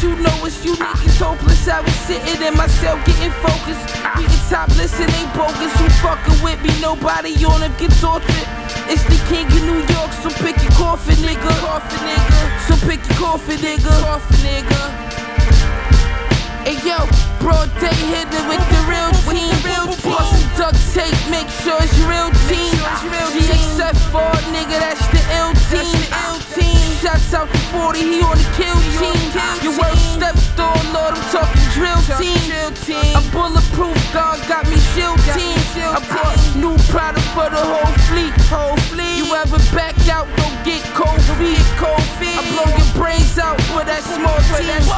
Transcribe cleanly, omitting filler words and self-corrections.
you know it's you niggas hopeless. I was sitting in my cell getting focused. Reading topless and ain't bogus. You fucking with me, nobody on him get tortured. It's the king of New York, so pick your coffin, nigga. So pick your coffin, nigga. Hey yo, broad day hitting with the real team. Plus duct tape, make sure it's your real team. GXF4, nigga, that's the ill team. Shots out to 40, he on the kill team. Your worst stepped on, Lord, I'm talking drill team. I'm bulletproof, God got me shield team. I brought new product for the whole fleet. You ever back out, don't get cold feet. I blow your brains out for that small team.